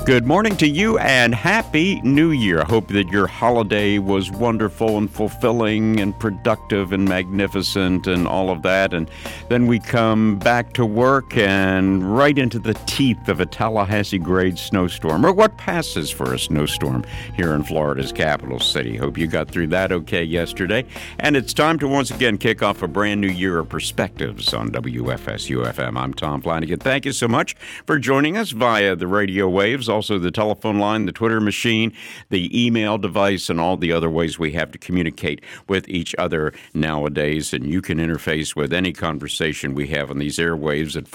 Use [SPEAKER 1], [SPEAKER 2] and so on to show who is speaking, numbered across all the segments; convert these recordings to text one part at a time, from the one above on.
[SPEAKER 1] Good morning to you and Happy New Year. I hope that your holiday was wonderful and fulfilling and productive and magnificent and all of that. And then we come back to work and right into the teeth of a Tallahassee grade snowstorm, or what passes for a snowstorm here in Florida's capital city. Hope you got through that okay yesterday. And it's time to once again kick off a brand new year of perspectives on WFSU-FM. I'm Tom Flanagan. Thank you so much for joining us via the radio waves, also the telephone line, the Twitter machine, the email device, and all the other ways we have to communicate with each other nowadays. And you can interface with any conversation we have on these airwaves at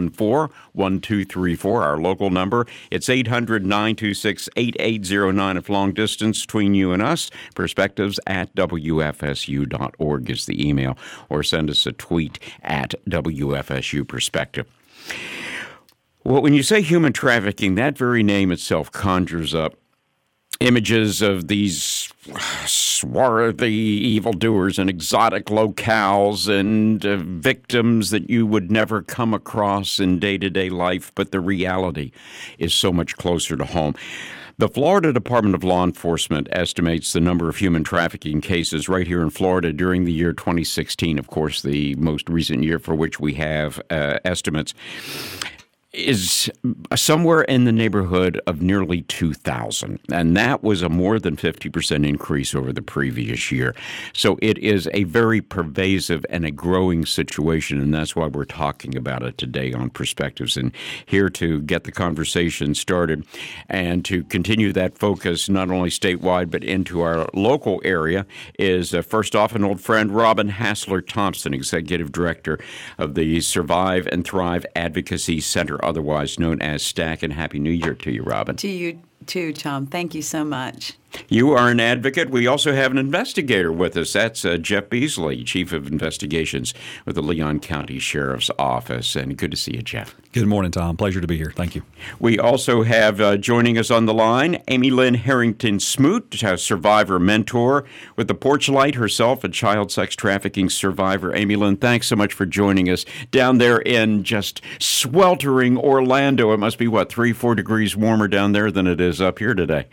[SPEAKER 1] 414-1234, our local number. It's 800-926-8809 if long distance between you and us. Perspectives at WFSU.org is the email, or send us a tweet at WFSU Perspective. Well, when you say human trafficking, that very name itself conjures up images of these swarthy evildoers in exotic locales and victims that you would never come across in day-to-day life, but the reality is so much closer to home. The Florida Department of Law Enforcement estimates the number of human trafficking cases right here in Florida during the year 2016, of course, the most recent year for which we have estimates, is somewhere in the neighborhood of nearly 2,000. And that was a more than 50% increase over the previous year. So it is a very pervasive and a growing situation, and that's why we're talking about it today on Perspectives. And here to get the conversation started and to continue that focus not only statewide but into our local area is, first off, an old friend, Robin Hassler-Thompson, Executive Director of the Survive and Thrive Advocacy Center, otherwise known as STAC. And Happy New Year to you, Robin.
[SPEAKER 2] To you too, Tom. Thank you so much.
[SPEAKER 1] You are an advocate. We also have an investigator with us. That's Jeff Beasley, Chief of Investigations with the Leon County Sheriff's Office. And good to see you, Jeff.
[SPEAKER 3] Good morning, Tom. Pleasure to be here. Thank you.
[SPEAKER 1] We also have joining us on the line Amy Lynn Harrington-Smoot, a survivor mentor with the Porch Light herself, a child sex trafficking survivor. Amy Lynn, thanks so much for joining us down there in just sweltering Orlando. It must be, 3-4 degrees warmer down there than it is up here today.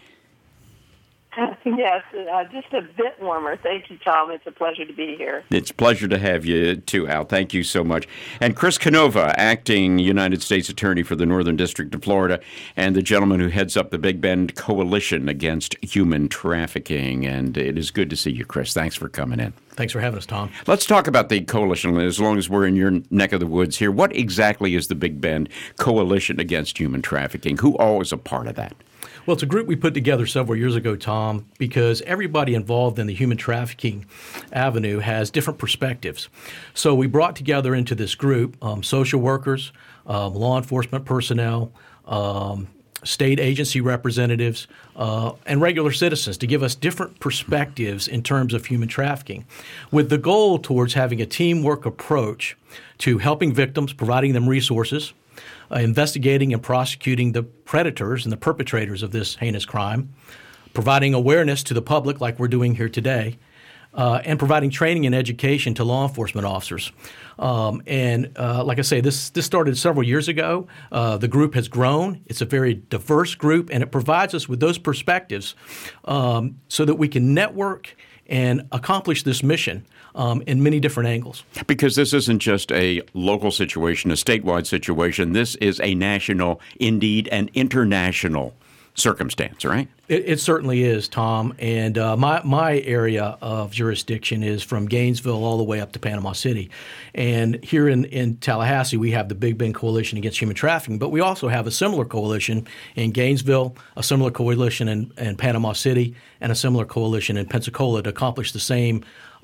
[SPEAKER 4] Yes, just a bit warmer. Thank you, Tom. It's a pleasure to be here.
[SPEAKER 1] It's a pleasure to have you, too, Al. Thank you so much. And Chris Canova, acting United States Attorney for the Northern District of Florida, and the gentleman who heads up the Big Bend Coalition Against Human Trafficking. And it is good to see you, Chris. Thanks for coming in.
[SPEAKER 5] Thanks for having us, Tom.
[SPEAKER 1] Let's talk about the coalition, as long as we're in your neck of the woods here. What exactly is the Big Bend Coalition Against Human Trafficking? Who all is a part of that?
[SPEAKER 5] Well, it's a group we put together several years ago, Tom, because everybody involved in the human trafficking avenue has different perspectives. So we brought together into this group social workers, law enforcement personnel, state agency representatives, and regular citizens to give us different perspectives in terms of human trafficking, with the goal towards having a teamwork approach to helping victims, providing them resources, investigating and prosecuting the predators and the perpetrators of this heinous crime, providing awareness to the public like we're doing here today, and providing training and education to law enforcement officers. Like I say, this started several years ago. The group has grown. It's a very diverse group, and it provides us with those perspectives so that we can network and accomplish this mission in many different angles.
[SPEAKER 1] Because this isn't just a local situation, a statewide situation. This is a national, indeed an international circumstance, right?
[SPEAKER 5] It certainly is, Tom. And my area of jurisdiction is from Gainesville all the way up to Panama City. And here in Tallahassee, we have the Big Bend Coalition Against Human Trafficking, but we also have a similar coalition in Gainesville, a similar coalition in Panama City, and a similar coalition in Pensacola to accomplish the same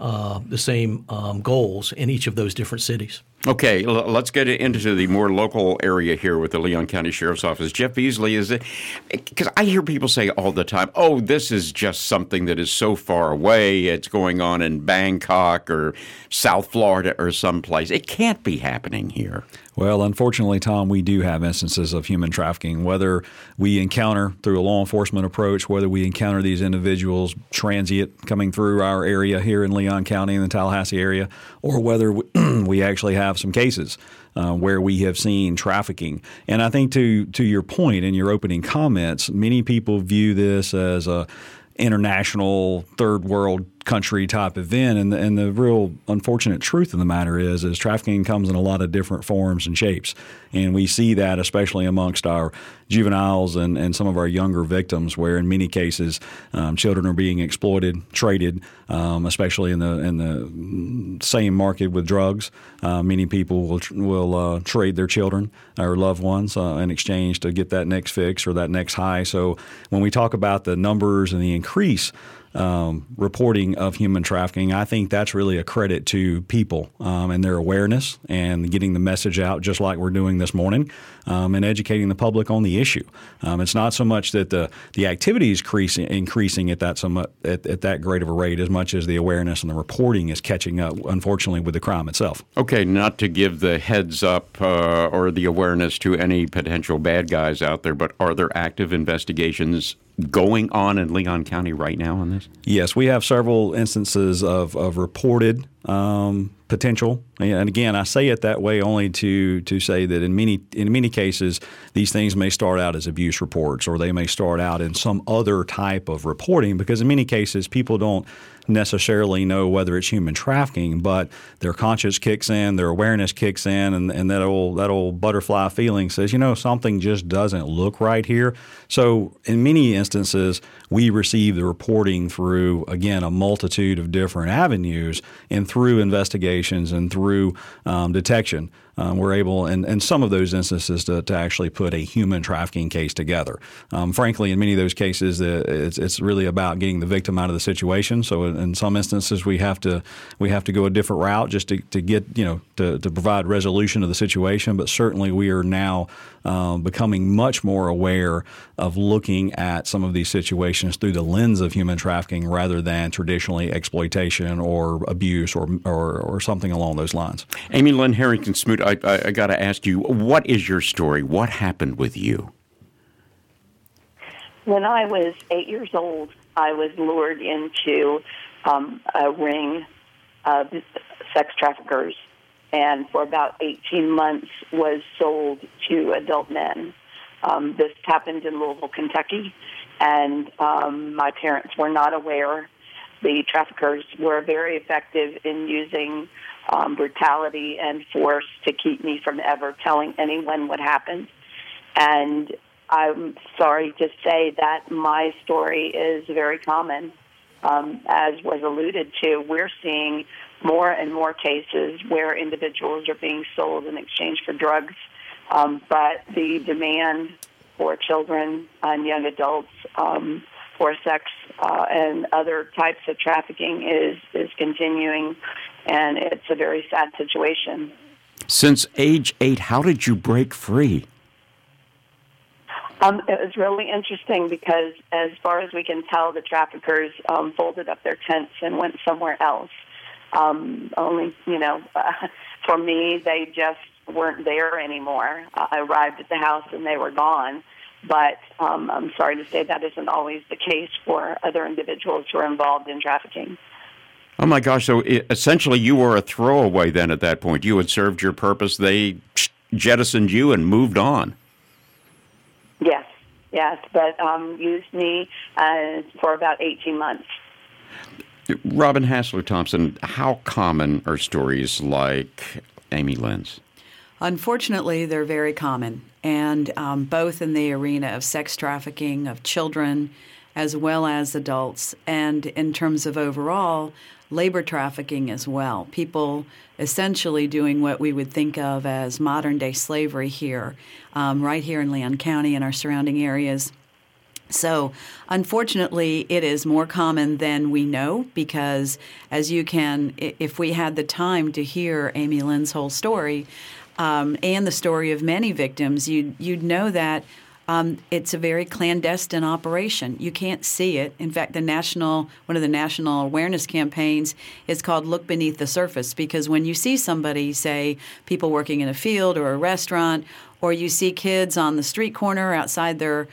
[SPEAKER 5] goals in each of those different cities.
[SPEAKER 1] Okay, let's get into the more local area here with the Leon County Sheriff's Office. Jeff Beasley, is it? Because I hear people say all the time, oh, this is just something that is so far away. It's going on in Bangkok or South Florida or someplace. It can't be happening here.
[SPEAKER 3] Well, unfortunately, Tom, we do have instances of human trafficking, whether we encounter through a law enforcement approach, whether we encounter these individuals transient coming through our area here in Leon County in the Tallahassee area, or whether we actually have some cases where we have seen trafficking. And I think to your point in your opening comments, many people view this as a international third world country type event, and the real unfortunate truth of the matter is trafficking comes in a lot of different forms and shapes, and we see that especially amongst our juveniles and some of our younger victims, where in many cases children are being exploited, traded, especially in the same market with drugs. Many people will trade their children or loved ones in exchange to get that next fix or that next high. So when we talk about the numbers and the increase reporting of human trafficking, I think that's really a credit to people and their awareness and getting the message out, just like we're doing this morning, and educating the public on the issue. It's not so much that the activity is increasing at that great of a rate as much as the awareness and the reporting is catching up, unfortunately, with the crime itself.
[SPEAKER 1] Okay, not to give the heads up or the awareness to any potential bad guys out there, but are there active investigations going on in Leon County right now on this?
[SPEAKER 3] Yes, we have several instances of reported potential, and again, I say it that way only to say that in many cases, these things may start out as abuse reports, or they may start out in some other type of reporting, because in many cases, people don't necessarily know whether it's human trafficking, but their conscience kicks in, their awareness kicks in, and that old butterfly feeling says, something just doesn't look right here. So in many instances, we receive the reporting through, again, a multitude of different avenues, and through investigations and through detection. We're able, in some of those instances, to actually put a human trafficking case together. Frankly, in many of those cases, it's really about getting the victim out of the situation. So in some instances, we have to go a different route just to get to provide resolution of the situation. But certainly, we are now becoming much more aware of looking at some of these situations through the lens of human trafficking rather than traditionally exploitation or abuse or something along those lines.
[SPEAKER 1] Amy Lynn Harrington-Smoot, I got to ask you, what is your story? What happened with you?
[SPEAKER 4] When I was 8 years old, I was lured into a ring of sex traffickers, and for about 18 months was sold to adult men. This happened in Louisville, Kentucky, and my parents were not aware. The traffickers were very effective in using brutality and force to keep me from ever telling anyone what happened. And I'm sorry to say that my story is very common. As was alluded to, we're seeing more and more cases where individuals are being sold in exchange for drugs, but the demand for children and young adults for sex and other types of trafficking is continuing, and it's a very sad situation.
[SPEAKER 1] Since age 8, how did you break free?
[SPEAKER 4] It was really interesting because, as far as we can tell, the traffickers folded up their tents and went somewhere else. For me, they just weren't there anymore. I arrived at the house and they were gone. But I'm sorry to say that isn't always the case for other individuals who are involved in trafficking.
[SPEAKER 1] Oh, my gosh. So essentially you were a throwaway then at that point. You had served your purpose. They jettisoned you and moved on. Yes, but used me for about 18 months. Robin Hassler-Thompson, how common are stories like Amy Lynn's?
[SPEAKER 2] Unfortunately, they're very common, and both in the arena of sex trafficking of children as well as adults, and in terms of overall labor trafficking as well. People essentially doing what we would think of as modern-day slavery here, right here in Leon County and our surrounding areas. So, unfortunately, it is more common than we know because, as you can, if we had the time to hear Amy Lynn's whole story and the story of many victims, you'd know that it's a very clandestine operation. You can't see it. In fact, one of the national awareness campaigns is called Look Beneath the Surface, because when you see somebody, say, people working in a field or a restaurant, or you see kids on the street corner outside their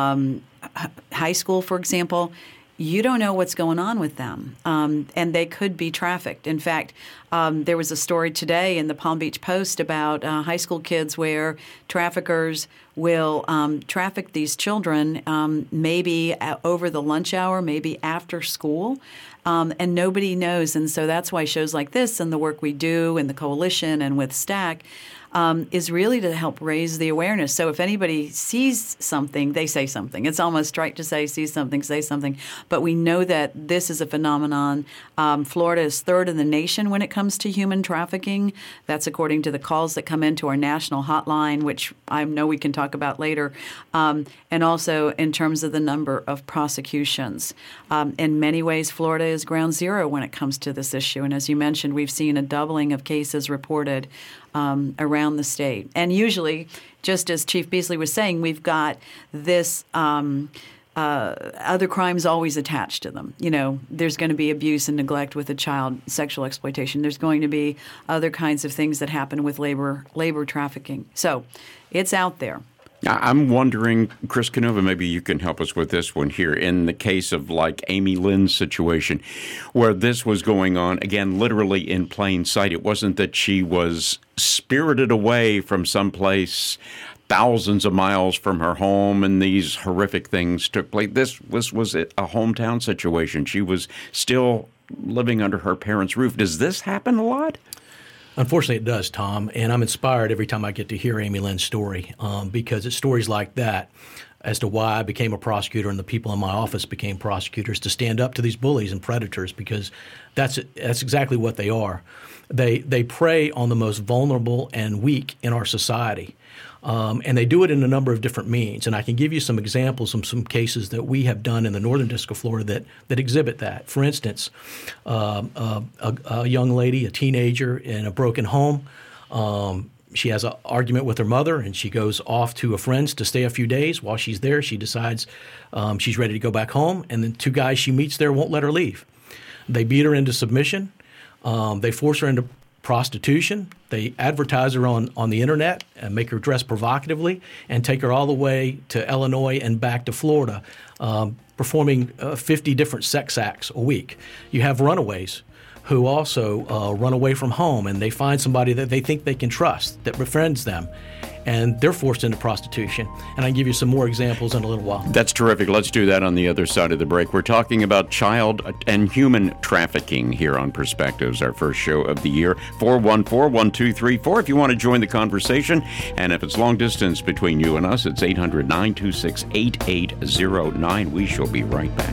[SPEAKER 2] high school, for example, you don't know what's going on with them, and they could be trafficked. In fact, there was a story today in the Palm Beach Post about high school kids where traffickers will traffic these children maybe over the lunch hour, maybe after school, and nobody knows. And so that's why shows like this and the work we do in the coalition and with STAC is really to help raise the awareness. So if anybody sees something, they say something. It's almost trite to say, see something, say something. But we know that this is a phenomenon. Florida is third in the nation when it comes to human trafficking. That's according to the calls that come into our national hotline, which I know we can talk about later, and also in terms of the number of prosecutions. In many ways, Florida is ground zero when it comes to this issue. And as you mentioned, we've seen a doubling of cases reported around the state. And usually, just as Chief Beasley was saying, we've got this other crimes always attached to them. You know, there's going to be abuse and neglect with a child, sexual exploitation. There's going to be other kinds of things that happen with labor trafficking. So it's out there.
[SPEAKER 1] I'm wondering, Chris Canova, maybe you can help us with this one here. In the case of like Amy Lynn's situation, where this was going on, again, literally in plain sight. It wasn't that she was spirited away from someplace thousands of miles from her home and these horrific things took place. This was a hometown situation. She was still living under her parents' roof. Does this happen a lot?
[SPEAKER 5] Unfortunately, it does, Tom, and I'm inspired every time I get to hear Amy Lynn's story because it's stories like that as to why I became a prosecutor and the people in my office became prosecutors, to stand up to these bullies and predators, because that's exactly what they are. They prey on the most vulnerable and weak in our society. And they do it in a number of different means. And I can give you some examples of some cases that we have done in the Northern District of Florida that exhibit that. For instance, a young lady, a teenager in a broken home, she has an argument with her mother, and she goes off to a friend's to stay a few days. While she's there, she decides she's ready to go back home, and the two guys she meets there won't let her leave. They beat her into submission. They force her into prostitution. They advertise her on the internet and make her dress provocatively and take her all the way to Illinois and back to Florida, performing 50 different sex acts a week. You have runaways who also run away from home, and they find somebody that they think they can trust that befriends them, and they're forced into prostitution. And I can give you some more examples in a little while. That's
[SPEAKER 1] terrific. Let's do that on the other side of the break. We're talking about child and human trafficking here on Perspectives, our first show of the year. 414-1234 if you want to join the conversation. And if it's long distance between you and us, it's 800-926-8809. We shall be right back.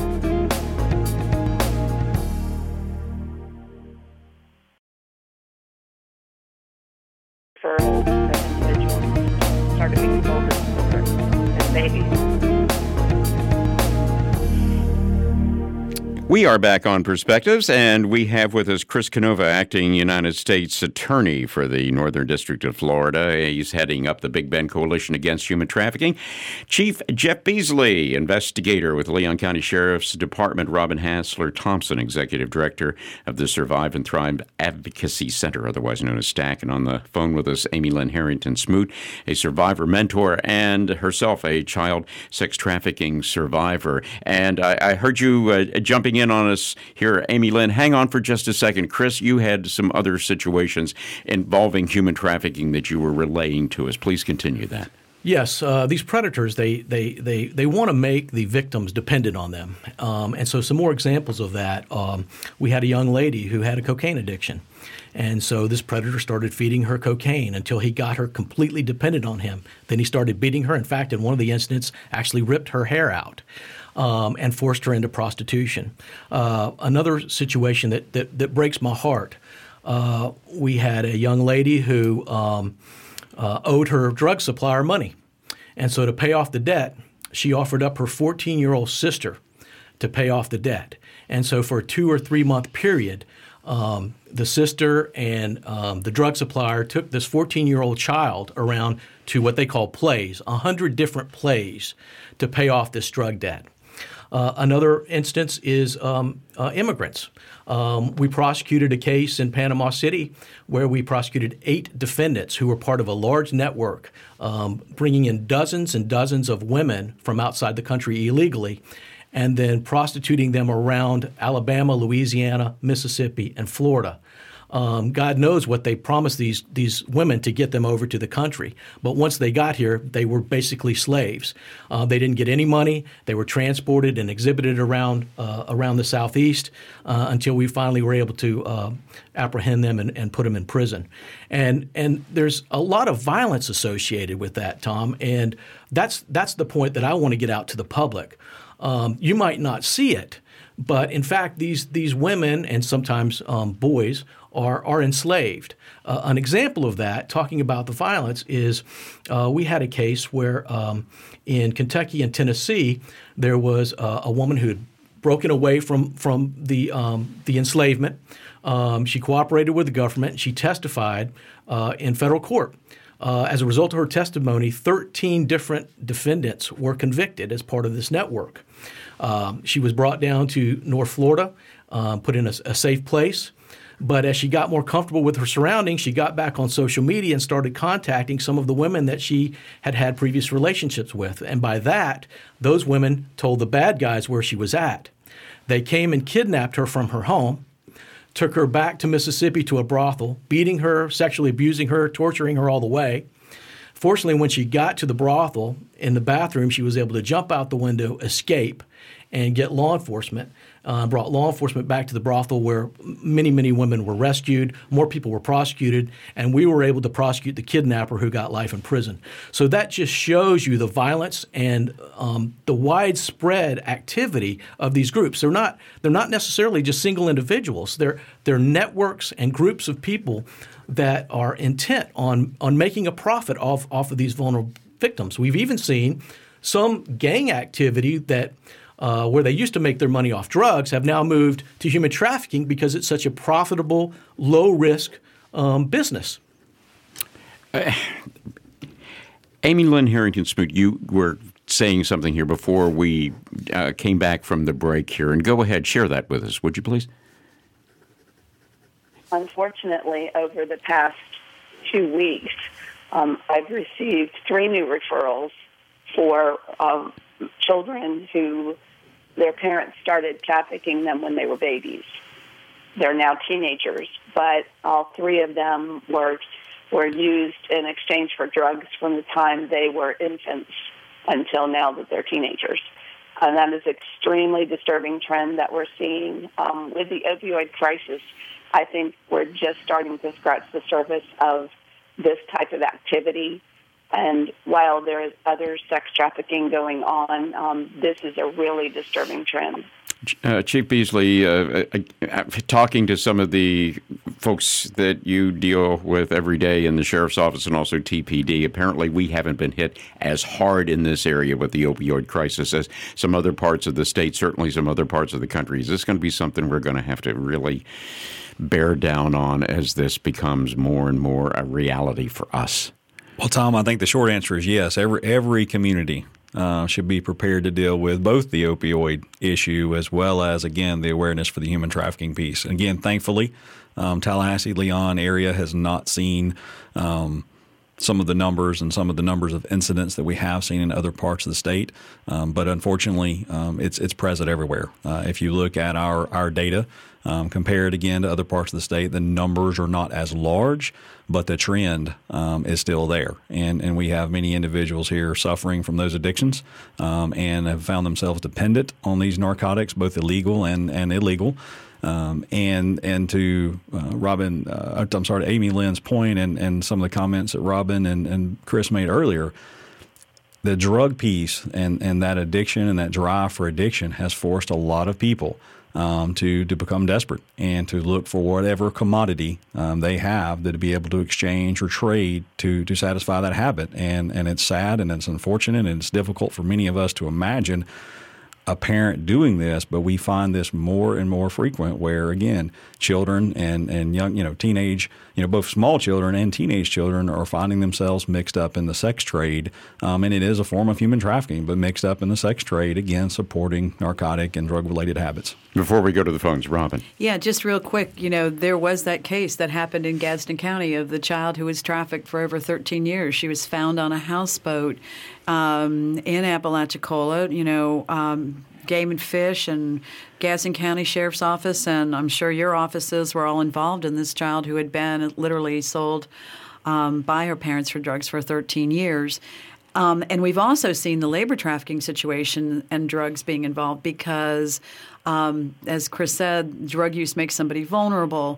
[SPEAKER 1] We are back on Perspectives, and we have with us Chris Canova, acting United States Attorney for the Northern District of Florida. He's heading up the Big Bend Coalition Against Human Trafficking. Chief Jeff Beasley, investigator with Leon County Sheriff's Department. Robin Hassler Thompson, Executive Director of the Survive and Thrive Advocacy Center, otherwise known as STAC. And on the phone with us, Amy Lynn Harrington-Smoot, a survivor mentor and herself a child sex trafficking survivor. And I heard you jumping in on us here, Amy Lynn. Hang on for just a second. Chris, you had some other situations involving human trafficking that you were relaying to us. Please continue that.
[SPEAKER 5] Yes, these predators, they want to make the victims dependent on them. And so some more examples of that. We had a young lady who had a cocaine addiction. And so this predator started feeding her cocaine until he got her completely dependent on him. Then he started beating her. In fact, in one of the incidents, actually ripped her hair out. And forced her into prostitution. Another situation that breaks my heart, we had a young lady who owed her drug supplier money. And so to pay off the debt, she offered up her 14-year-old sister to pay off the debt. And so for a 2 or 3 month period, the sister and the drug supplier took this 14-year-old child around to what they call plays, 100 different plays to pay off this drug debt. Another instance is immigrants. We prosecuted a case in Panama City where we prosecuted 8 defendants who were part of a large network bringing in dozens and dozens of women from outside the country illegally and then prostituting them around Alabama, Louisiana, Mississippi, and Florida. God knows what they promised these women to get them over to the country. But once they got here, they were basically slaves. They didn't get any money. They were transported and exhibited around the Southeast until we finally were able to apprehend them and put them in prison. And there's a lot of violence associated with that, Tom. And that's the point that I want to get out to the public. You might not see it, but in fact, these women and sometimes boys are enslaved. An example of that, talking about the violence, is we had a case where in Kentucky and Tennessee there was a woman who had broken away from the enslavement. She cooperated with the government. She testified in federal court. As a result of her testimony, 13 different defendants were convicted as part of this network. She was brought down to North Florida, put in a safe place. But as she got more comfortable with her surroundings, she got back on social media and started contacting some of the women that she had previous relationships with. And by that, those women told the bad guys where she was at. They came and kidnapped her from her home, took her back to Mississippi to a brothel, beating her, sexually abusing her, torturing her all the way. Fortunately, when she got to the brothel, in the bathroom, she was able to jump out the window, escape, and get law enforcement. Brought law enforcement back to the brothel where many, many women were rescued, more people were prosecuted, and we were able to prosecute the kidnapper who got life in prison. So that just shows you the violence and the widespread activity of these groups. They're not necessarily just single individuals. They're networks and groups of people that are intent on making a profit off of these vulnerable victims. We've even seen some gang activity that where they used to make their money off drugs have now moved to human trafficking because it's such a profitable, low-risk business.
[SPEAKER 1] Amy Lynn Harrington-Smoot, you were saying something here before we came back from the break here, and go ahead, share that with us, would you please?
[SPEAKER 4] Unfortunately, over the past 2 weeks, I've received 3 new referrals for children who their parents started trafficking them when they were babies. They're now teenagers, but all 3 of them were used in exchange for drugs from the time they were infants until now that they're teenagers. And that is an extremely disturbing trend that we're seeing. With the opioid crisis, I think we're just starting to scratch the surface of this type of activity. And while there is other sex trafficking going on, this is a really disturbing trend.
[SPEAKER 1] Chief Beasley, talking to some of the folks that you deal with every day in the Sheriff's Office and also TPD, apparently we haven't been hit as hard in this area with the opioid crisis as some other parts of the state, certainly some other parts of the country. Is this going to be something we're going to have to really bear down on as this becomes more and more a reality for us?
[SPEAKER 3] Well, Tom, I think the short answer is yes. Every community should be prepared to deal with both the opioid issue as well as, again, the awareness for the human trafficking piece. And again, thankfully, Tallahassee, Leon area has not seen some of the numbers of incidents that we have seen in other parts of the state. But unfortunately, it's present everywhere. If you look at our data, compare it again to other parts of the state, the numbers are not as large, but the trend is still there. And we have many individuals here suffering from those addictions and have found themselves dependent on these narcotics, both illegal and illegal. And to Amy Lynn's point and some of the comments that Robin and Chris made earlier, the drug piece and that addiction and that drive for addiction has forced a lot of people to become desperate and to look for whatever commodity they have to be able to exchange or trade to satisfy that habit. And it's sad and it's unfortunate and it's difficult for many of us to imagine a parent doing this, but we find this more and more frequent where, again, children and young, teenage, both small children and teenage children are finding themselves mixed up in the sex trade. And it is a form of human trafficking, but mixed up in the sex trade, again, supporting narcotic and drug-related habits.
[SPEAKER 1] Before we go to the phones, Robin.
[SPEAKER 2] Yeah, just real quick, there was that case that happened in Gadsden County of the child who was trafficked for over 13 years. She was found on a houseboat in Apalachicola, Game and Fish and Gadsden County Sheriff's Office, and I'm sure your offices were all involved in this child who had been literally sold by her parents for drugs for 13 years. And we've also seen the labor trafficking situation and drugs being involved because, as Chris said, drug use makes somebody vulnerable.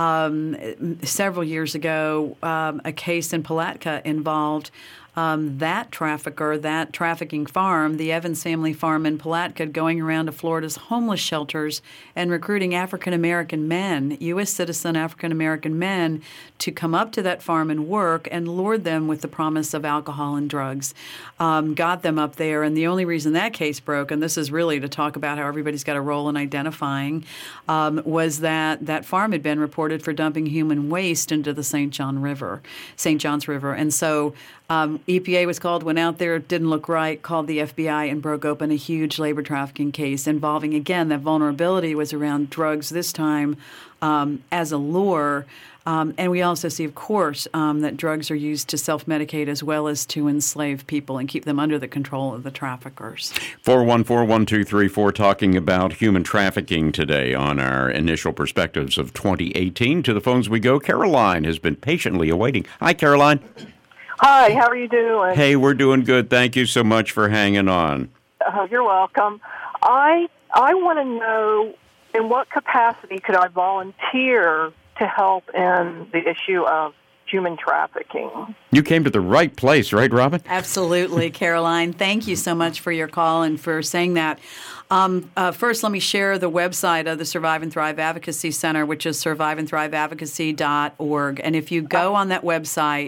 [SPEAKER 2] Several years ago, a case in Palatka involved that trafficker, that trafficking farm, the Evans family farm in Palatka, going around to Florida's homeless shelters and recruiting African-American men, U.S. citizen African-American men, to come up to that farm and work and lured them with the promise of alcohol and drugs. Got them up there, and the only reason that case broke, and this is really to talk about how everybody's got a role in identifying, was that farm had been reported for dumping human waste into the St. Johns River. And so EPA was called, went out there, didn't look right, called the FBI and broke open a huge labor trafficking case involving, again, that vulnerability was around drugs this time as a lure. And we also see, of course, that drugs are used to self-medicate as well as to enslave people and keep them under the control of the traffickers.
[SPEAKER 1] 414-1234, talking about human trafficking today on our initial perspectives of 2018. To the phones we go. Caroline has been patiently awaiting. Hi, Caroline.
[SPEAKER 6] Hi, how are you doing?
[SPEAKER 1] Hey, we're doing good. Thank you so much for hanging on.
[SPEAKER 6] You're welcome. I want to know, in what capacity could I volunteer to help in the issue of human trafficking?
[SPEAKER 1] You came to the right place, right, Robin?
[SPEAKER 2] Absolutely, Caroline. Thank you so much for your call and for saying that. First, let me share the website of the Survive and Thrive Advocacy Center, which is surviveandthriveadvocacy.org. And if you go on that website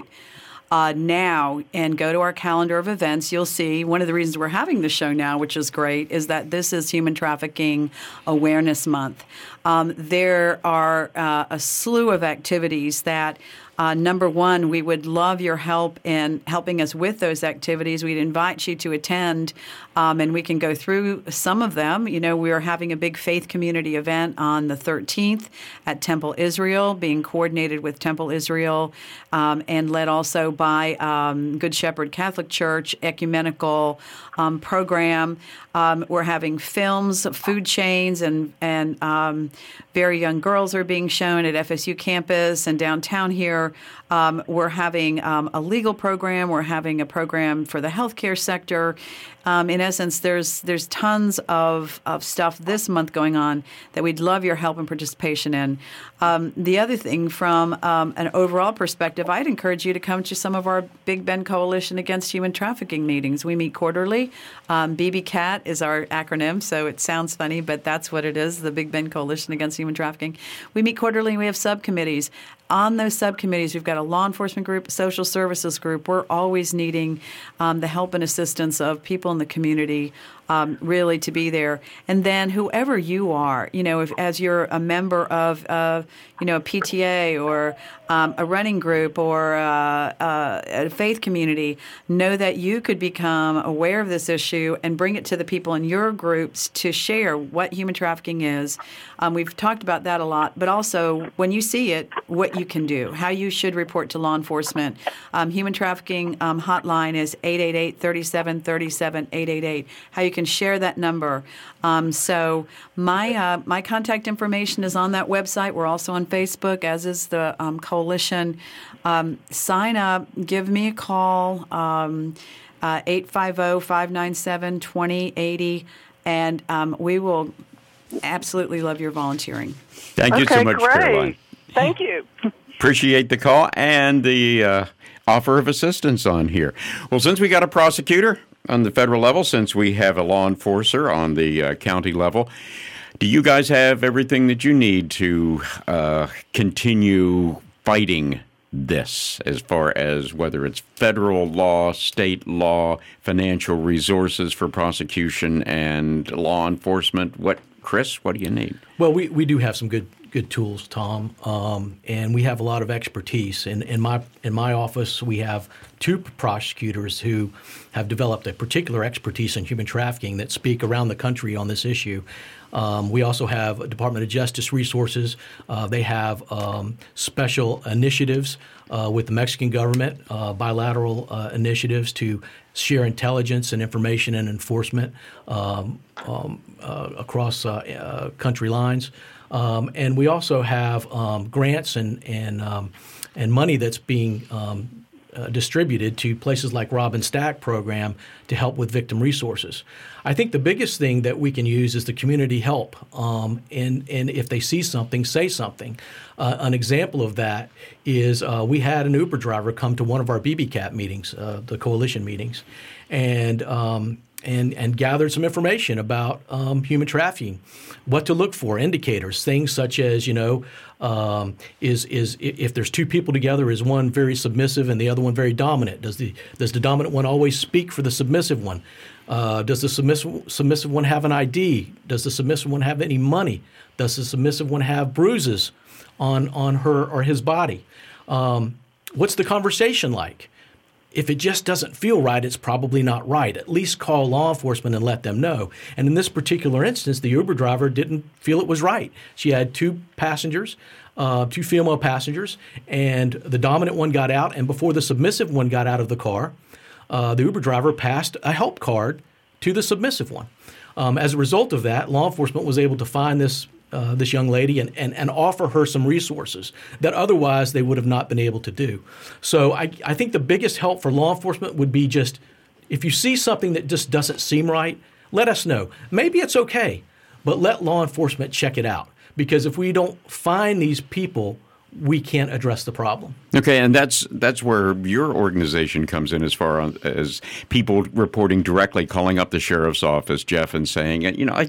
[SPEAKER 2] now and go to our calendar of events, you'll see one of the reasons we're having this show now, which is great, is that this is Human Trafficking Awareness Month. There are a slew of activities that number one, we would love your help in helping us with those activities. We'd invite you to attend, and we can go through some of them. We are having a big faith community event on the 13th at Temple Israel, being coordinated with Temple Israel and led also by Good Shepherd Catholic Church ecumenical program. We're having films, food chains, and very young girls are being shown at FSU campus and downtown here. We're having a legal program. We're having a program for the healthcare sector. In essence, there's tons of stuff this month going on that we'd love your help and participation in. The other thing, from an overall perspective, I'd encourage you to come to some of our Big Bend Coalition Against Human Trafficking meetings. We meet quarterly. BBCAT is our acronym, so it sounds funny, but that's what it is, the Big Bend Coalition Against Human Trafficking. We meet quarterly, and we have subcommittees. On those subcommittees, we've got a law enforcement group, a social services group. We're always needing the help and assistance of people in the community really to be there. And then whoever you are, if as you're a member of a PTA or a running group or a faith community, know that you could become aware of this issue and bring it to the people in your groups to share what human trafficking is. We've talked about that a lot, but also when you see it, what you can do, how you should report to law enforcement. Human trafficking hotline is 888-3737-888. How you can share that number. So my contact information is on that website. We're also on Facebook, as is the coalition. Sign up. Give me a call, 850-597-2080, and we will absolutely love your volunteering.
[SPEAKER 1] Thank you so much,
[SPEAKER 6] great.
[SPEAKER 1] Caroline.
[SPEAKER 6] Thank you.
[SPEAKER 1] Appreciate the call and the offer of assistance on here. Well, since we got a prosecutor on the federal level, since we have a law enforcer on the county level, do you guys have everything that you need to continue fighting this as far as whether it's federal law, state law, financial resources for prosecution and law enforcement? Chris, what do you need?
[SPEAKER 5] Well, we do have some good tools, Tom, and we have a lot of expertise. In my office, we have 2 prosecutors who have developed a particular expertise in human trafficking that speak around the country on this issue. We also have Department of Justice resources. They have special initiatives with the Mexican government, bilateral initiatives to share intelligence and information and enforcement across country lines. And we also have grants and money that's being distributed to places like Robin Stack program to help with victim resources. I think the biggest thing that we can use is the community help. And if they see something, say something. An example of that is we had an Uber driver come to one of our BBCAT meetings, the coalition meetings, and gathered some information about human trafficking, what to look for, indicators, things such as, is if there's 2 people together, is one very submissive and the other one very dominant? Does the dominant one always speak for the submissive one? Does the submissive one have an ID? Does the submissive one have any money? Does the submissive one have bruises on her or his body? What's the conversation like? If it just doesn't feel right, it's probably not right. At least call law enforcement and let them know. And in this particular instance, the Uber driver didn't feel it was right. She had 2 passengers, 2 female passengers, and the dominant one got out. And before the submissive one got out of the car, the Uber driver passed a help card to the submissive one. As a result of that, law enforcement was able to find this young lady and offer her some resources that otherwise they would have not been able to do. So I think the biggest help for law enforcement would be just, if you see something that just doesn't seem right, let us know. Maybe it's okay, but let law enforcement check it out. Because if we don't find these people, we can't address the problem.
[SPEAKER 1] Okay, and that's where your organization comes in as far as people reporting directly, calling up the sheriff's office, Jeff, and saying,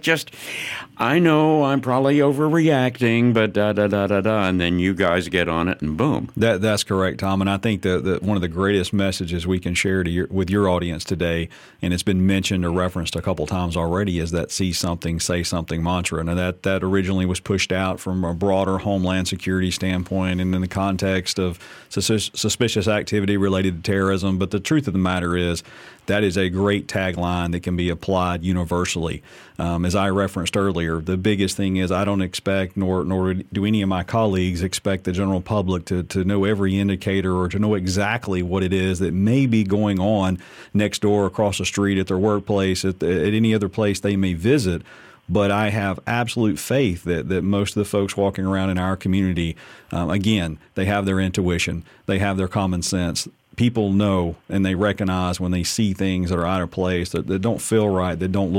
[SPEAKER 1] I know I'm probably overreacting, but da-da-da-da-da, and then you guys get on it and boom.
[SPEAKER 3] That's correct, Tom, and I think that one of the greatest messages we can share with your audience today, and it's been mentioned or referenced a couple times already, is that see something, say something mantra. And that originally was pushed out from a broader homeland security standpoint and in the context of suspicious activity related to terrorism. But the truth of the matter is that is a great tagline that can be applied universally. As I referenced earlier, the biggest thing is I don't expect, nor do any of my colleagues expect the general public to know every indicator or to know exactly what it is that may be going on next door, across the street, at their workplace, at any other place they may visit. But I have absolute faith that most of the folks walking around in our community, again, they have their intuition, they have their common sense. People know and they recognize when they see things that are out of place, that don't feel right, that don't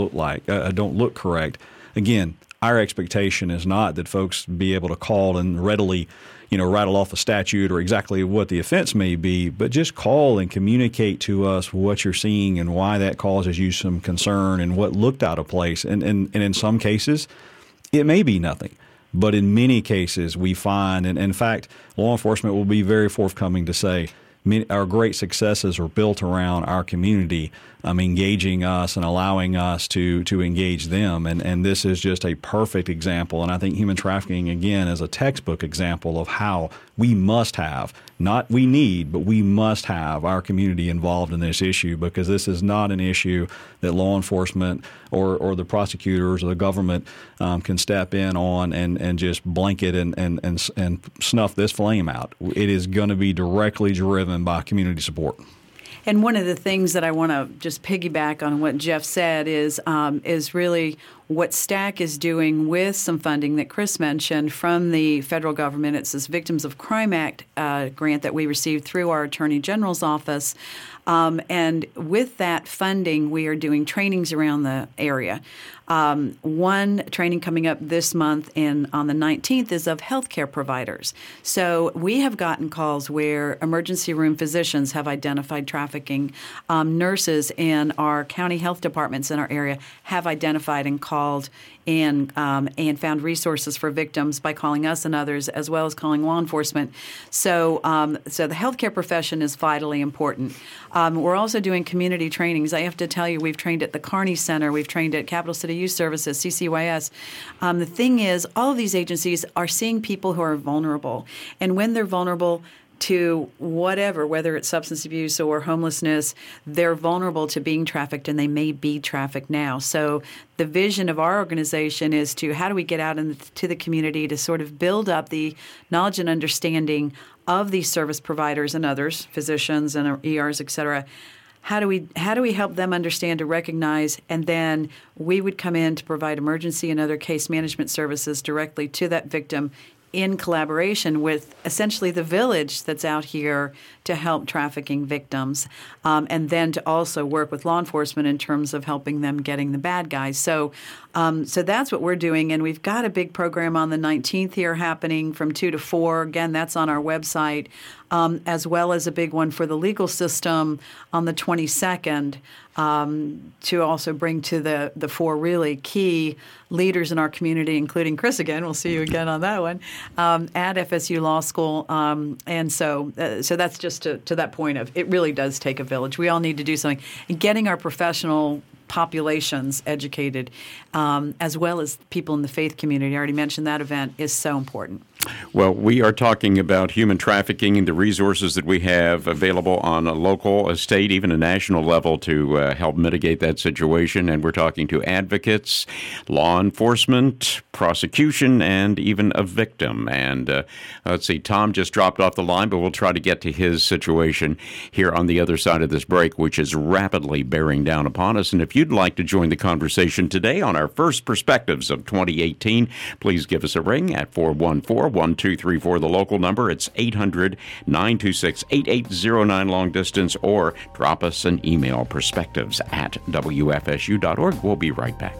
[SPEAKER 3] look correct. Again, our expectation is not that folks be able to call and readily, rattle off a statute or exactly what the offense may be, but just call and communicate to us what you're seeing and why that causes you some concern and what looked out of place. And in some cases, it may be nothing. But in many cases, we find, and in fact, law enforcement will be very forthcoming to say, our great successes are built around our community engaging us and allowing us to engage them. And this is just a perfect example. And I think human trafficking, again, is a textbook example of how we must have, not we need, but we must have our community involved in this issue, because this is not an issue that law enforcement or the prosecutors or the government can step in on and just blanket and snuff this flame out. It is going to be directly driven by community support.
[SPEAKER 2] And one of the things that I want to just piggyback on what Jeff said is really what STACK is doing with some funding that Chris mentioned from the federal government. It's this Victims of Crime Act grant that we received through our Attorney General's office. And with that funding, we are doing trainings around the area. One training coming up this month on the 19th is of healthcare providers. So we have gotten calls where emergency room physicians have identified trafficking. Nurses in our county health departments in our area have identified and called called and found resources for victims by calling us and others, as well as calling law enforcement. So the healthcare profession is vitally important. We're also doing community trainings. I have to tell you, we've trained at the Kearney Center, we've trained at Capital City Youth Services, CCYS. The thing is, all of these agencies are seeing people who are vulnerable, and when they're vulnerable to whatever, whether it's substance abuse or homelessness, they're vulnerable to being trafficked, and they may be trafficked now. So the vision of our organization is to how do we get out into the community to sort of build up the knowledge and understanding of these service providers and others, physicians and ERs, et cetera. How do we help them understand to recognize, and then we would come in to provide emergency and other case management services directly to that victim in collaboration with essentially the village that's out here to help trafficking victims, and then to also work with law enforcement in terms of helping them getting the bad guys. So that's what we're doing, and we've got a big program on the 19th here happening from 2 to 4. Again, that's on our website, as well as a big one for the legal system on the 22nd, to also bring to the 4 really key leaders in our community, including Chris again. We'll see you again on that one, at FSU Law School. And so that's just to that point of it really does take a village. We all need to do something. And getting our professional populations educated, as well as people in the faith community, I already mentioned that event, is so important.
[SPEAKER 1] Well, we are talking about human trafficking and the resources that we have available on a local, a state, even a national level to help mitigate that situation. And we're talking to advocates, law enforcement, prosecution, and even a victim. And let's see, Tom just dropped off the line, but we'll try to get to his situation here on the other side of this break, which is rapidly bearing down upon us. And if you'd like to join the conversation today on our first perspectives of 2018, please give us a ring at 414-1234, the local number. It's 800-926-8809 long distance, or drop us an email, perspectives@wfsu.org. We'll be right back.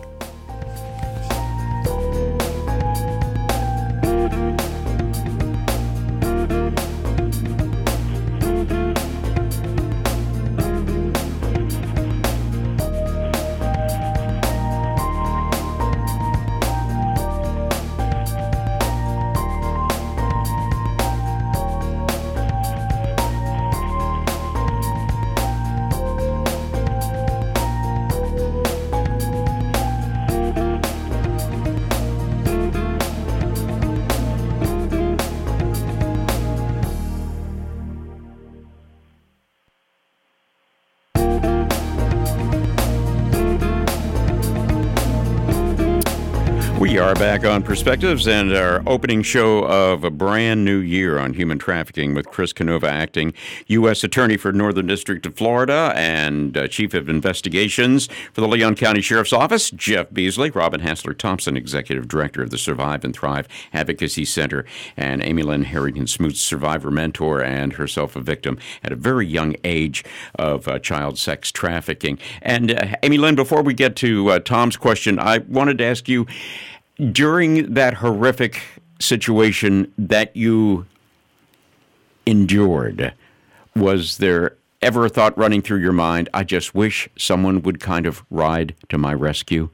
[SPEAKER 1] We are back on Perspectives and our opening show of a brand new year on human trafficking with Chris Canova, acting U.S. Attorney for Northern District of Florida and Chief of Investigations for the Leon County Sheriff's Office, Jeff Beasley, Robin Hassler-Thompson, Executive Director of the Survive and Thrive Advocacy Center, and Amy Lynn Harrington-Smoot, survivor mentor and herself a victim at a very young age of child sex trafficking. And Amy Lynn, before we get to Tom's question, I wanted to ask you, during that horrific situation that you endured, was there ever a thought running through your mind, I just wish someone would kind of ride to my rescue?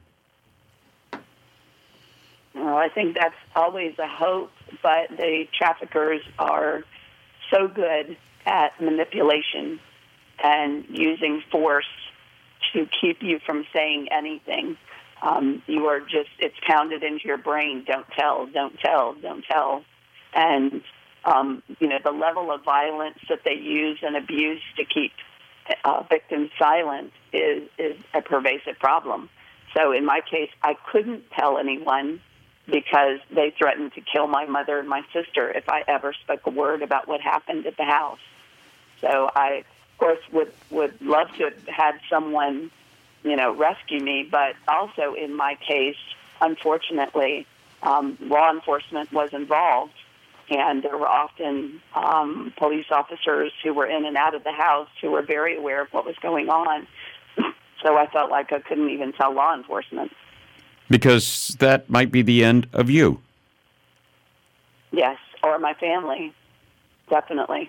[SPEAKER 4] Well, I think that's always a hope, but the traffickers are so good at manipulation and using force to keep you from saying anything. You are just, it's pounded into your brain, don't tell, don't tell, don't tell. And, the level of violence that they use and abuse to keep victims silent is a pervasive problem. So in my case, I couldn't tell anyone because they threatened to kill my mother and my sister if I ever spoke a word about what happened at the house. So I, of course, would love to have had someone rescue me, but also in my case, unfortunately, law enforcement was involved, and there were often police officers who were in and out of the house who were very aware of what was going on. So I felt like I couldn't even tell law enforcement.
[SPEAKER 1] Because that might be the end of you.
[SPEAKER 4] Yes, or my family, definitely.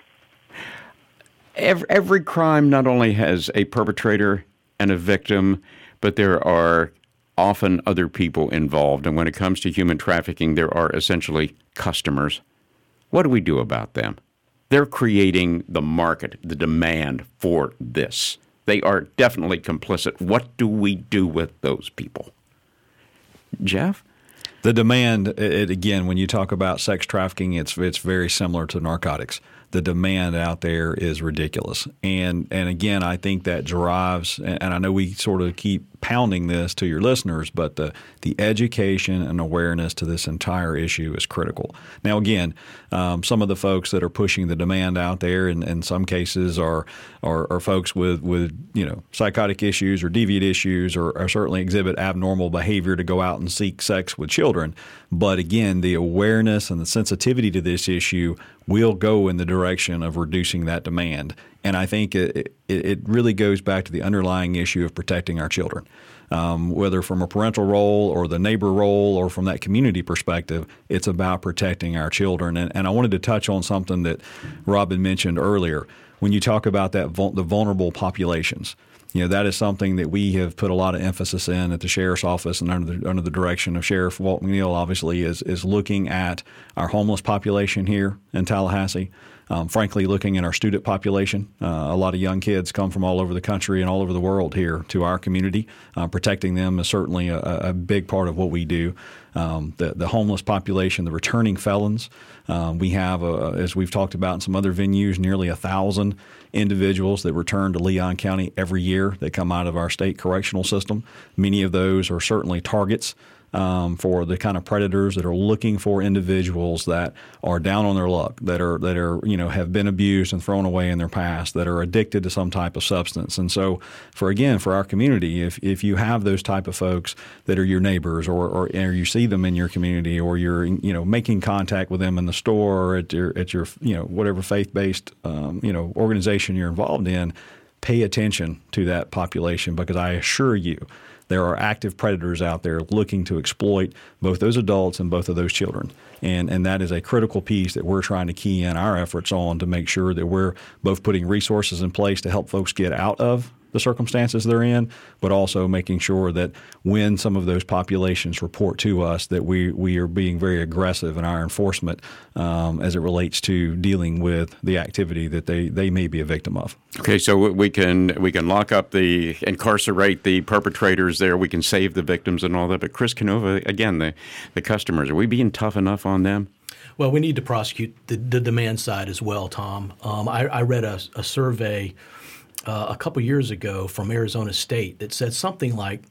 [SPEAKER 1] Every crime not only has a perpetrator and a victim, but there are often other people involved. And when it comes to human trafficking, there are essentially customers. What do we do about them? They're creating the market, the demand for this. They are definitely complicit. What do we do with those people? Jeff?
[SPEAKER 3] The demand, again, when you talk about sex trafficking, it's very similar to narcotics. The demand out there is ridiculous. And again, I think that drives, and I know we sort of keep pounding this to your listeners, but the education and awareness to this entire issue is critical. Now, again, some of the folks that are pushing the demand out there, in some cases, are folks with psychotic issues or deviant issues, or certainly exhibit abnormal behavior to go out and seek sex with children. But again, the awareness and the sensitivity to this issue will go in the direction of reducing that demand. And I think it really goes back to the underlying issue of protecting our children. Whether from a parental role or the neighbor role or from that community perspective, it's about protecting our children. And I wanted to touch on something that Robin mentioned earlier. When you talk about the vulnerable populations, that is something that we have put a lot of emphasis in at the Sheriff's Office, and under the direction of Sheriff Walt McNeil, obviously, is looking at our homeless population here in Tallahassee. Frankly, looking at our student population. A lot of young kids come from all over the country and all over the world here to our community. Protecting them is certainly a big part of what we do. The homeless population, the returning felons. We have, as we've talked about in some other venues, nearly 1,000 individuals that return to Leon County every year that come out of our state correctional system. Many of those are certainly targets for the kind of predators that are looking for individuals that are down on their luck, that are have been abused and thrown away in their past, that are addicted to some type of substance. And so, for our community, if you have those type of folks that are your neighbors, or you see them in your community, or you're making contact with them in the store, or at your whatever faith-based organization you're involved in, pay attention to that population, because I assure you, there are active predators out there looking to exploit both those adults and both of those children. And that is a critical piece that we're trying to key in our efforts on, to make sure that we're both putting resources in place to help folks get out of the circumstances they're in, but also making sure that when some of those populations report to us, that we are being very aggressive in our enforcement as it relates to dealing with the activity that they may be a victim of.
[SPEAKER 1] Okay, so we can lock up incarcerate the perpetrators there. We can save the victims and all that. But Chris Canova, again, the customers, are we being tough enough on them?
[SPEAKER 5] Well, we need to prosecute the demand side as well, Tom. I read a survey a couple years ago from Arizona State that said something like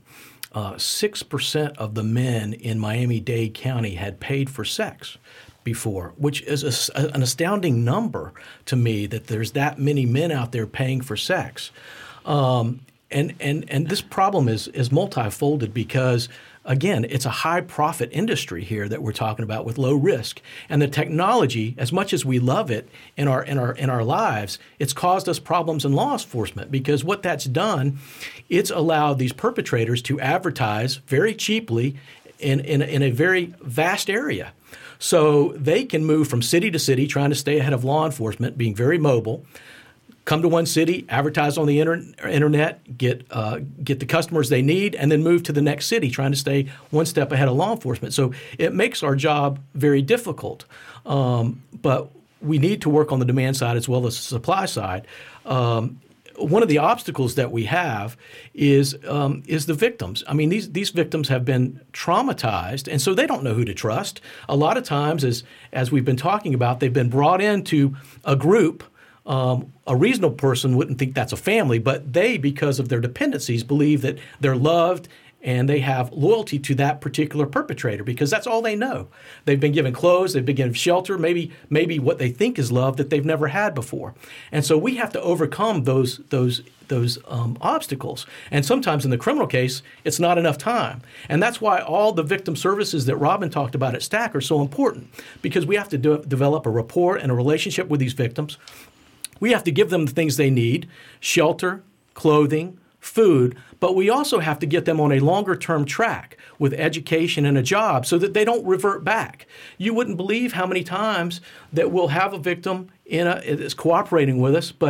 [SPEAKER 5] 6% of the men in Miami-Dade County had paid for sex before, which is an astounding number to me, that there's that many men out there paying for sex. And this problem is multifolded because, again, it's a high-profit industry here that we're talking about with low risk. And the technology, as much as we love it in our lives, it's caused us problems in law enforcement, because what that's done, it's allowed these perpetrators to advertise very cheaply in a very vast area. So they can move from city to city trying to stay ahead of law enforcement, being very mobile. Come to one city, advertise on the internet, get the customers they need, and then move to the next city, trying to stay one step ahead of law enforcement. So it makes our job very difficult. But we need to work on the demand side as well as the supply side. One of the obstacles that we have is the victims. I mean, these victims have been traumatized, and so they don't know who to trust. A lot of times, as we've been talking about, they've been brought into a group. A reasonable person wouldn't think that's a family, but they, because of their dependencies, believe that they're loved and they have loyalty to that particular perpetrator because that's all they know. They've been given clothes, they've been given shelter, maybe what they think is love that they've never had before. And so we have to overcome those obstacles. And sometimes in the criminal case, it's not enough time. And that's why all the victim services that Robin talked about at STAC are so important, because we have to develop a rapport and a relationship with these victims. We have to give them the things they need: shelter, clothing, food, but we also have to get them on a longer-term track with education and a job so that they don't revert back. You wouldn't believe how many times that we'll have a victim that's cooperating with us, but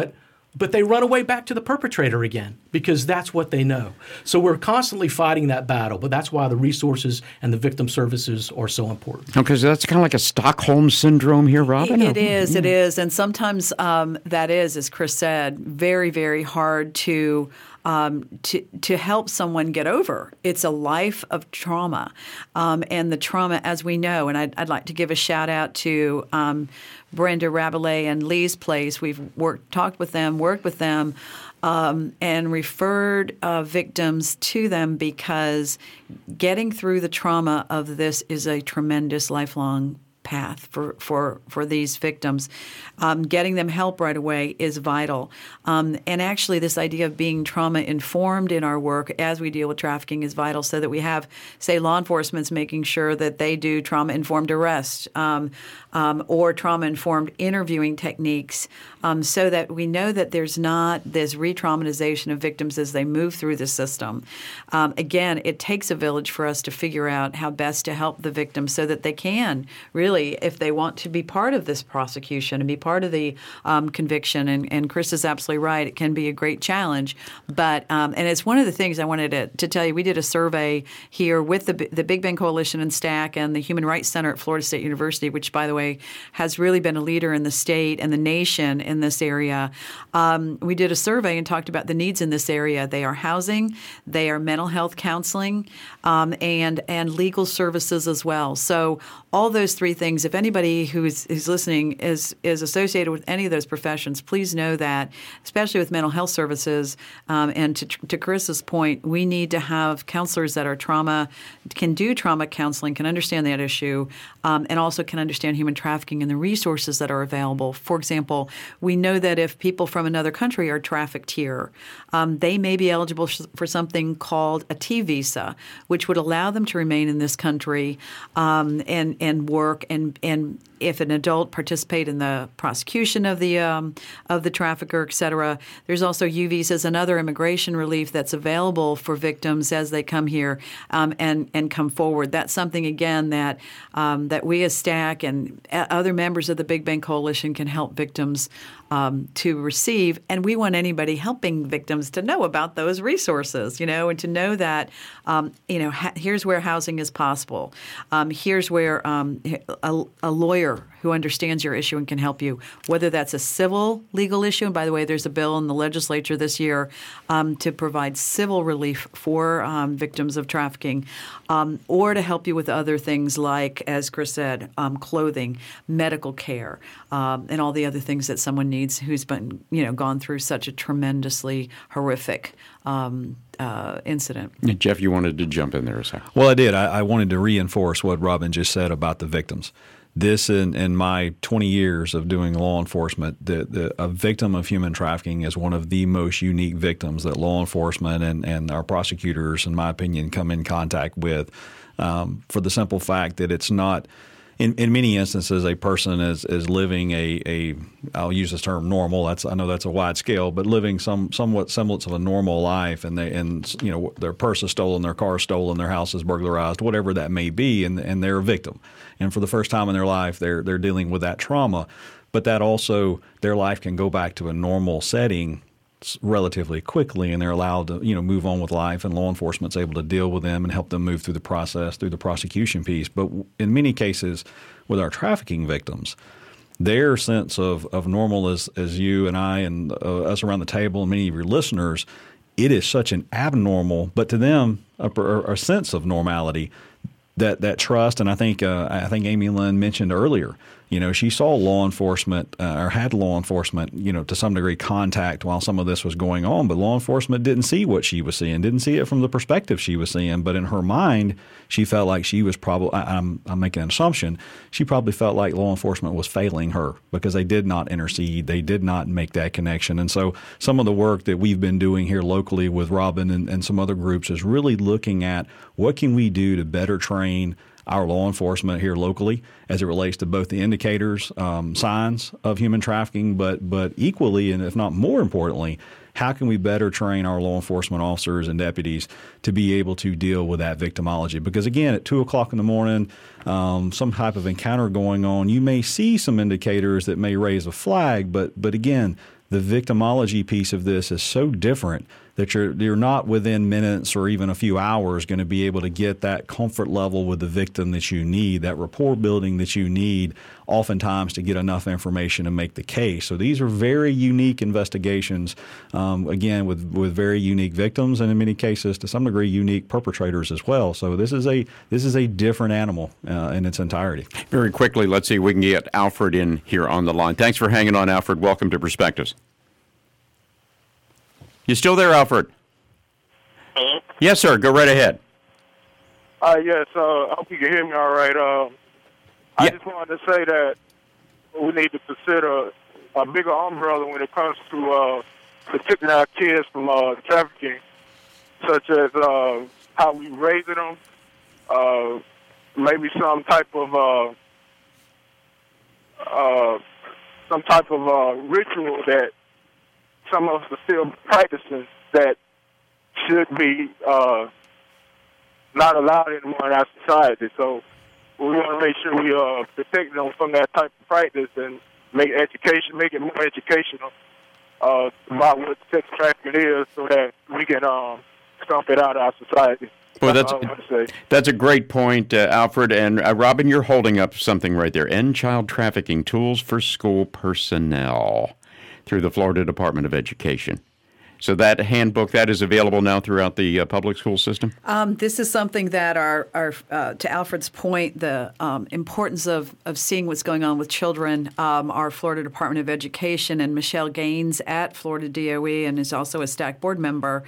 [SPEAKER 5] but they run away back to the perpetrator again because that's what they know. So we're constantly fighting that battle, but that's why the resources and the victim services are so important.
[SPEAKER 1] Because that's kind of like a Stockholm syndrome here, Robin?
[SPEAKER 2] It is. And sometimes that is, as Chris said, very, very hard to help someone get over. It's a life of trauma. And the trauma, as we know, and I'd like to give a shout out to Brenda Rabelais and Lee's Place. We've worked with them, and referred victims to them because getting through the trauma of this is a tremendous lifelong path for these victims. Getting them help right away is vital. And actually, this idea of being trauma-informed in our work as we deal with trafficking is vital so that we have, say, law enforcement's making sure that they do trauma-informed arrest or trauma-informed interviewing techniques so that we know that there's not this re-traumatization of victims as they move through the system. Again, it takes a village for us to figure out how best to help the victims so that they can really, if they want to be part of this prosecution and be part of the conviction, and Chris is absolutely right, it can be a great challenge. But and it's one of the things I wanted to tell you. We did a survey here with the Big Bend Coalition and STAC and the Human Rights Center at Florida State University, which, by the way, has really been a leader in the state and the nation in this area. We did a survey and talked about the needs in this area. They are housing, they are mental health counseling, and legal services as well. So all those three things, if anybody who's listening is associated with any of those professions, please know that, especially with mental health services, and to Chris's point, we need to have counselors that are can do trauma counseling, can understand that issue, and also can understand human trafficking and the resources that are available. For example, we know that if people from another country are trafficked here, they may be eligible for something called a T visa, which would allow them to remain in this country and work. And if an adult participate in the prosecution of the trafficker, et cetera, there's also U visas and other immigration relief that's available for victims as they come here and come forward. That's something, again, that we as STAC and other members of the Big Bend Coalition can help victims to receive. And we want anybody helping victims to know about those resources, and to know that, here's where housing is possible. Here's where a lawyer who understands your issue and can help you, whether that's a civil legal issue. And by the way, there's a bill in the legislature this year to provide civil relief for victims of trafficking, or to help you with other things like, as Chris said, clothing, medical care, and all the other things that someone needs who's been, gone through such a tremendously horrific incident.
[SPEAKER 1] Jeff, you wanted to jump in there a second.
[SPEAKER 3] Well, I did. I wanted to reinforce what Robin just said about the victims. This, in my 20 years of doing law enforcement, a victim of human trafficking is one of the most unique victims that law enforcement and our prosecutors, in my opinion, come in contact with, for the simple fact that it's not, in many instances, a person is living I'll use this term normal. I know that's a wide scale, but living somewhat semblance of a normal life, and their purse is stolen, their car is stolen, their house is burglarized, whatever that may be, and they're a victim. And for the first time in their life, they're dealing with that trauma. But that also, their life can go back to a normal setting relatively quickly, and they're allowed to move on with life, and law enforcement's able to deal with them and help them move through the process, through the prosecution piece. But in many cases with our trafficking victims, their sense of normal as you and I and us around the table and many of your listeners, it is such an abnormal, but to them a sense of normality, that trust. And I think Amy Lynn mentioned earlier, she saw law enforcement or had law enforcement, to some degree contact while some of this was going on. But law enforcement didn't see what she was seeing, didn't see it from the perspective she was seeing. But in her mind, she felt like she was probably, I'm making an assumption, she probably felt like law enforcement was failing her because they did not intercede. They did not make that connection. And so some of the work that we've been doing here locally with Robin and some other groups is really looking at what can we do to better train our law enforcement here locally as it relates to both the indicators, signs of human trafficking, but equally, and if not more importantly, how can we better train our law enforcement officers and deputies to be able to deal with that victimology? Because again, at 2 o'clock in the morning, some type of encounter going on, you may see some indicators that may raise a flag, but again, the victimology piece of this is so different that you're not within minutes or even a few hours going to be able to get that comfort level with the victim that you need, that rapport building that you need oftentimes to get enough information to make the case. So these are very unique investigations, again, with very unique victims and in many cases, to some degree, unique perpetrators as well. So this is a different animal in its entirety. Very
[SPEAKER 1] quickly, let's see if we can get Alfred in here on the line. Thanks for hanging on, Alfred. Welcome to Perspectives. You still there, Alfred?
[SPEAKER 7] Hello?
[SPEAKER 1] Yes, sir. Go right ahead.
[SPEAKER 7] Yes. I hope you can hear me all right. I just wanted to say that we need to consider a bigger umbrella when it comes to protecting our kids from trafficking, such as how we raising them, maybe some type of ritual that some of us are still practicing that should be not allowed anymore in our society. So we want to make sure we protect them from that type of practice and make it more educational about what sex trafficking is, so that we can stomp it out of our society.
[SPEAKER 1] Well, that's a great point, Alfred. And Robin, you're holding up something right there. End Child Trafficking Tools for School Personnel through the Florida Department of Education. So that handbook, that is available now throughout the public school system?
[SPEAKER 2] This is something that to Alfred's point, the importance of seeing what's going on with children, our Florida Department of Education and Michelle Gaines at Florida DOE, and is also a STAC board member,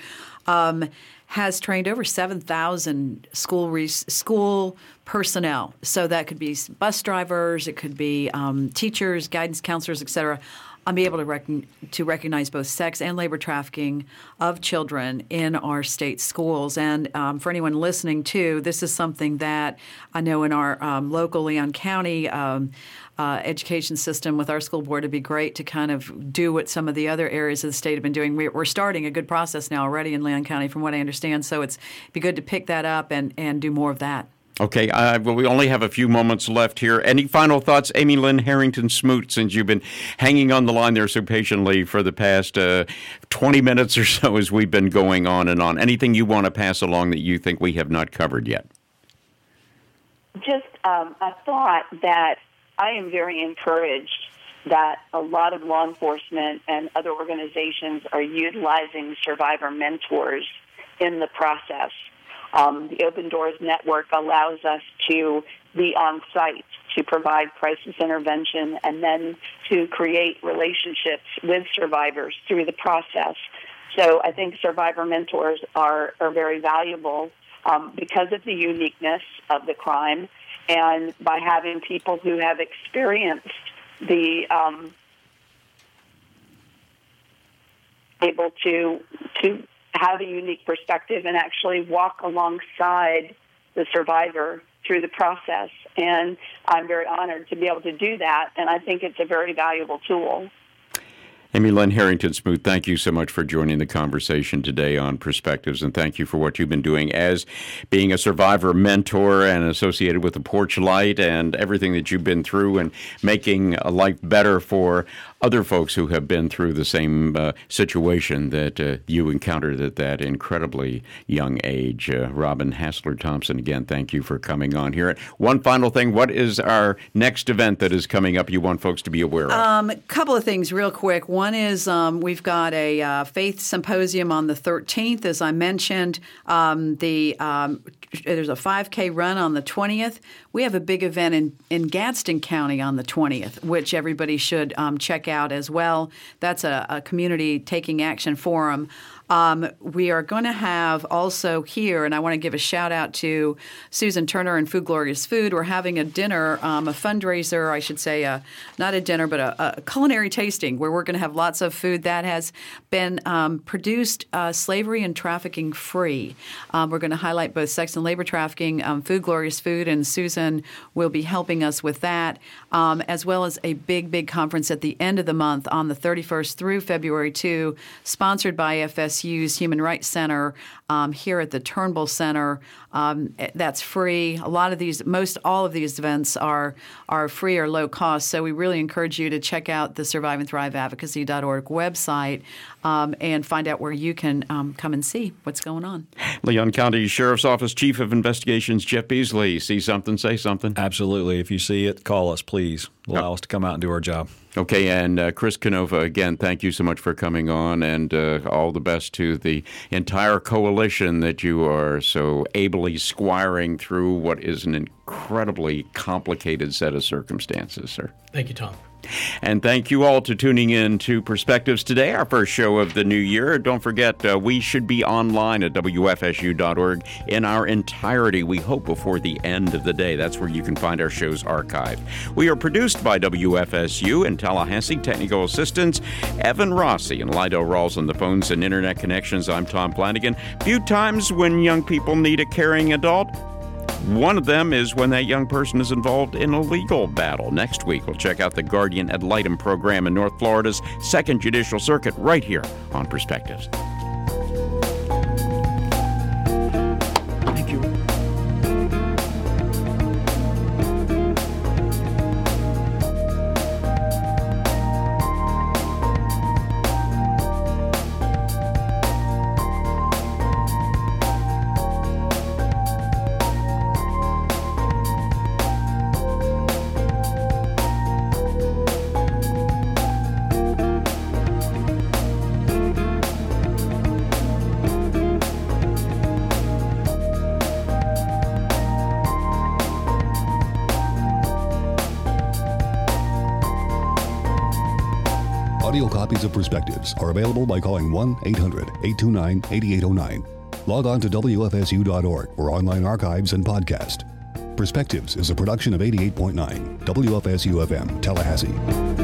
[SPEAKER 2] has trained over 7,000 school personnel. So that could be bus drivers, it could be teachers, guidance counselors, et cetera, on being able to recognize both sex and labor trafficking of children in our state schools. And for anyone listening, too, this is something that I know in our local Leon County education system with our school board, it'd be great to kind of do what some of the other areas of the state have been doing. We're starting a good process now already in Leon County, from what I understand. So it'd be good to pick that up and do more of that.
[SPEAKER 1] Okay, well, we only have a few moments left here. Any final thoughts, Amy Lynn Harrington-Smoot, since you've been hanging on the line there so patiently for the past 20 minutes or so as we've been going on and on? Anything you want to pass along that you think we have not covered yet?
[SPEAKER 4] Just a thought that I am very encouraged that a lot of law enforcement and other organizations are utilizing survivor mentors in the process. The Open Doors Network allows us to be on site to provide crisis intervention and then to create relationships with survivors through the process. So I think survivor mentors are very valuable because of the uniqueness of the crime, and by having people who have experienced the able to have a unique perspective and actually walk alongside the survivor through the process. And I'm very honored to be able to do that, and I think it's a very valuable tool.
[SPEAKER 1] Amy Lynn Harrington-Smoot, thank you so much for joining the conversation today on Perspectives, and thank you for what you've been doing as being a survivor mentor and associated with the Porch Light and everything that you've been through and making a life better for other folks who have been through the same situation that you encountered at that incredibly young age. Robin Hassler-Thompson, again, thank you for coming on here. One final thing, what is our next event that is coming up you want folks to be aware of?
[SPEAKER 2] A couple of things real quick. One is we've got a faith symposium on the 13th, as I mentioned. There's a 5K run on the 20th. We have a big event in Gadsden County on the 20th, which everybody should check out as well. That's a community taking action forum. We are going to have also here, and I want to give a shout out to Susan Turner and Food Glorious Food. We're having a dinner, a fundraiser, I should say, not a dinner, but a culinary tasting where we're going to have lots of food that has been produced slavery and trafficking free. We're going to highlight both sex and labor trafficking. Food Glorious Food and Susan will be helping us with that, as well as a big conference at the end of the month on the 31st through February 2, sponsored by FSU. WFSU's Human Rights Center here at the Turnbull Center. That's free. A lot of these, all of these events are free or low cost. So we really encourage you to check out the surviveandthriveadvocacy.org website and find out where you can come and see what's going on.
[SPEAKER 1] Leon County Sheriff's Office Chief of Investigations Jeff Beasley. See something, say something.
[SPEAKER 3] Absolutely. If you see it, call us, please. Allow us to come out and do our job.
[SPEAKER 1] Okay, and Chris Canova, again, thank you so much for coming on, and all the best to the entire coalition that you are so ably squiring through what is an incredibly complicated set of circumstances, sir.
[SPEAKER 5] Thank you, Tom.
[SPEAKER 1] And thank you all to tuning in to Perspectives today, our first show of the new year. Don't forget, we should be online at WFSU.org in our entirety, we hope, before the end of the day. That's where you can find our shows archived. We are produced by WFSU in Tallahassee. Technical assistants, Evan Rossi and Lido Rawls on the phones and internet connections. I'm Tom Flanagan. Few times when young people need a caring adult. One of them is when that young person is involved in a legal battle. Next week, we'll check out the Guardian Ad Litem program in North Florida's 2nd Judicial Circuit right here on Perspectives. Thank you.
[SPEAKER 8] Audio copies of Perspectives are available by calling 1-800-829-8809. Log on to WFSU.org for online archives and podcast. Perspectives is a production of 88.9 WFSU FM, Tallahassee.